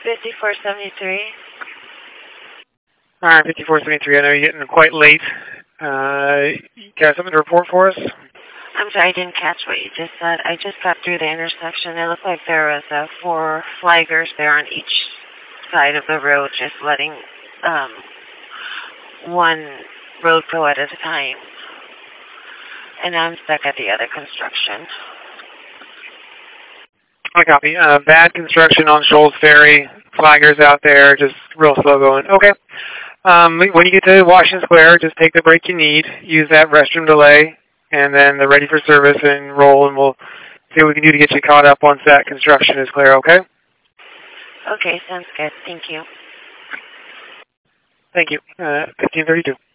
5473. All right, 5473. I know you're getting quite late. You got something to report for us? I'm sorry, I didn't catch what you just said. I just got through the intersection. It looked like there was 4 flaggers there on each side of the road, just letting one road go at a time. And I'm stuck at the other construction. I copy. Bad construction on Shoals Ferry. Flaggers out there, just real slow going. Okay. When you get to Washington Square, just take the break you need. Use that restroom delay, and then they're ready for service and roll, and we'll see what we can do to get you caught up once that construction is clear, okay? Okay, sounds good. Thank you. Thank you. 1532.